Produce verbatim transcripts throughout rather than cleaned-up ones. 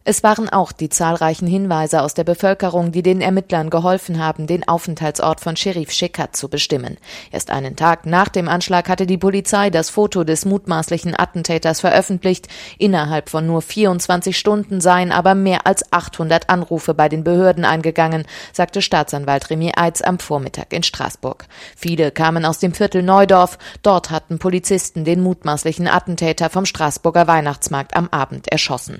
Es waren auch die zahlreichen Hinweise aus der Bevölkerung, die den Ermittlern geholfen haben, den Aufenthaltsort von Cherif Shekat zu bestimmen. Erst einen Tag nach dem Anschlag hatte die Polizei das Foto des mutmaßlichen Attentäters veröffentlicht. Innerhalb von nur vierundzwanzig Stunden seien aber mehr als achthundert Anrufe bei den Behörden eingegangen, sagte Staatsanwalt Remy Eitz am Vormittag in Straßburg. Viele kamen aus dem Viertel Neudorf. Dort hatten Polizisten den mutmaßlichen Attentäter vom Straßburger Weihnachtsmarkt am Abend erschossen.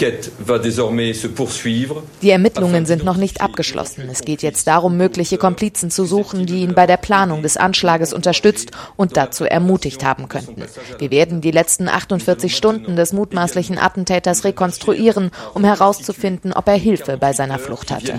Die Ermittlungen sind noch nicht abgeschlossen. Es geht jetzt darum, mögliche Komplizen zu suchen, die ihn bei der Planung des Anschlages unterstützt und dazu ermutigt haben könnten. Wir werden die letzten achtundvierzig Stunden des mutmaßlichen Attentäters rekonstruieren, um herauszufinden, ob er Hilfe bei seiner Flucht hatte.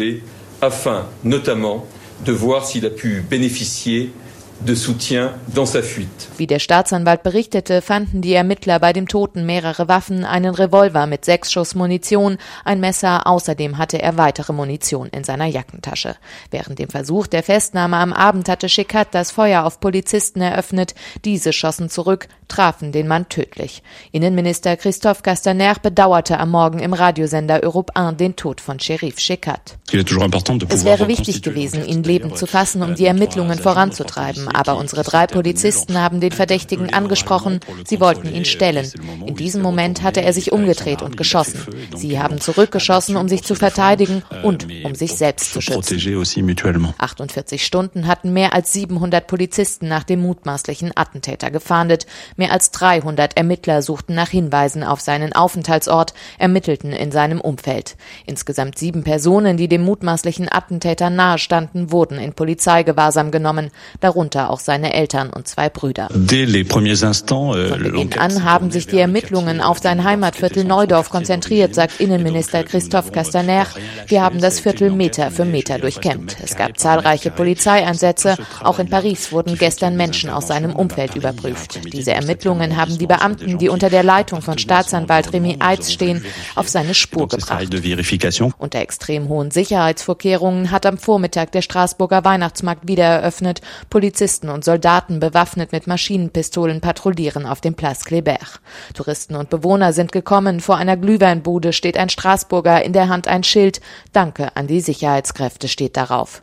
de soutien dans sa fuite. Wie der Staatsanwalt berichtete, fanden die Ermittler bei dem Toten mehrere Waffen, einen Revolver mit sechs Schuss Munition, ein Messer, außerdem hatte er weitere Munition in seiner Jackentasche. Während dem Versuch der Festnahme am Abend hatte Shekat das Feuer auf Polizisten eröffnet, diese schossen zurück, trafen den Mann tödlich. Innenminister Christophe Castaner bedauerte am Morgen im Radiosender Europe eins den Tod von Cherif Shekat. Es wäre wichtig gewesen, ihn lebend zu fassen, um die Ermittlungen voranzutreiben. Aber unsere drei Polizisten haben den Verdächtigen angesprochen, sie wollten ihn stellen. In diesem Moment hatte er sich umgedreht und geschossen. Sie haben zurückgeschossen, um sich zu verteidigen und um sich selbst zu schützen. achtundvierzig Stunden hatten mehr als siebenhundert Polizisten nach dem mutmaßlichen Attentäter gefahndet. Mehr als dreihundert Ermittler suchten nach Hinweisen auf seinen Aufenthaltsort, ermittelten in seinem Umfeld. Insgesamt sieben Personen, die dem mutmaßlichen Attentäter nahestanden, wurden in Polizeigewahrsam genommen, darunter auch seine Eltern und zwei Brüder. Von Beginn an haben sich die Ermittlungen auf sein Heimatviertel Neudorf konzentriert, sagt Innenminister Christophe Castaner. Wir haben das Viertel Meter für Meter durchkämmt. Es gab zahlreiche Polizeieinsätze. Auch in Paris wurden gestern Menschen aus seinem Umfeld überprüft. Diese Ermittlungen haben die Beamten, die unter der Leitung von Staatsanwalt Remy Eitz stehen, auf seine Spur gebracht. Unter extrem hohen Sicherheitsvorkehrungen hat am Vormittag der Straßburger Weihnachtsmarkt wieder eröffnet. Polizisten und Soldaten bewaffnet mit Maschinenpistolen patrouillieren auf dem Place Kléber. Touristen und Bewohner sind gekommen. Vor einer Glühweinbude steht ein Straßburger, in der Hand ein Schild. Danke an die Sicherheitskräfte steht darauf.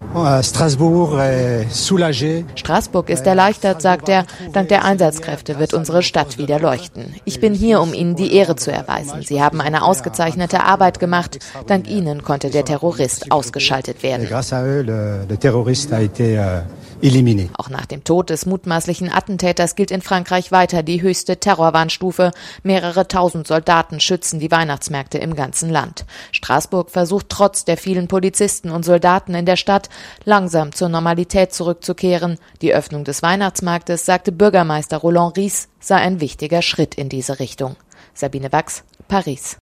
Straßburg ist erleichtert, sagt er. Dank der Einsatzkräfte wird unsere Stadt wieder leuchten. Ich bin hier, um Ihnen die Ehre zu erweisen. Sie haben eine ausgezeichnete Arbeit gemacht. Dank Ihnen konnte der Terrorist ausgeschaltet werden. Auch nach dem Tod des mutmaßlichen Attentäters gilt in Frankreich weiter die höchste Terrorwarnstufe. Mehrere tausend Soldaten schützen die Weihnachtsmärkte im ganzen Land. Straßburg versucht trotz der vielen Polizisten und Soldaten in der Stadt langsam zur Normalität zurückzukehren. Die Öffnung des Weihnachtsmarktes, sagte Bürgermeister Roland Ries, sei ein wichtiger Schritt in diese Richtung. Sabine Wachs, Paris.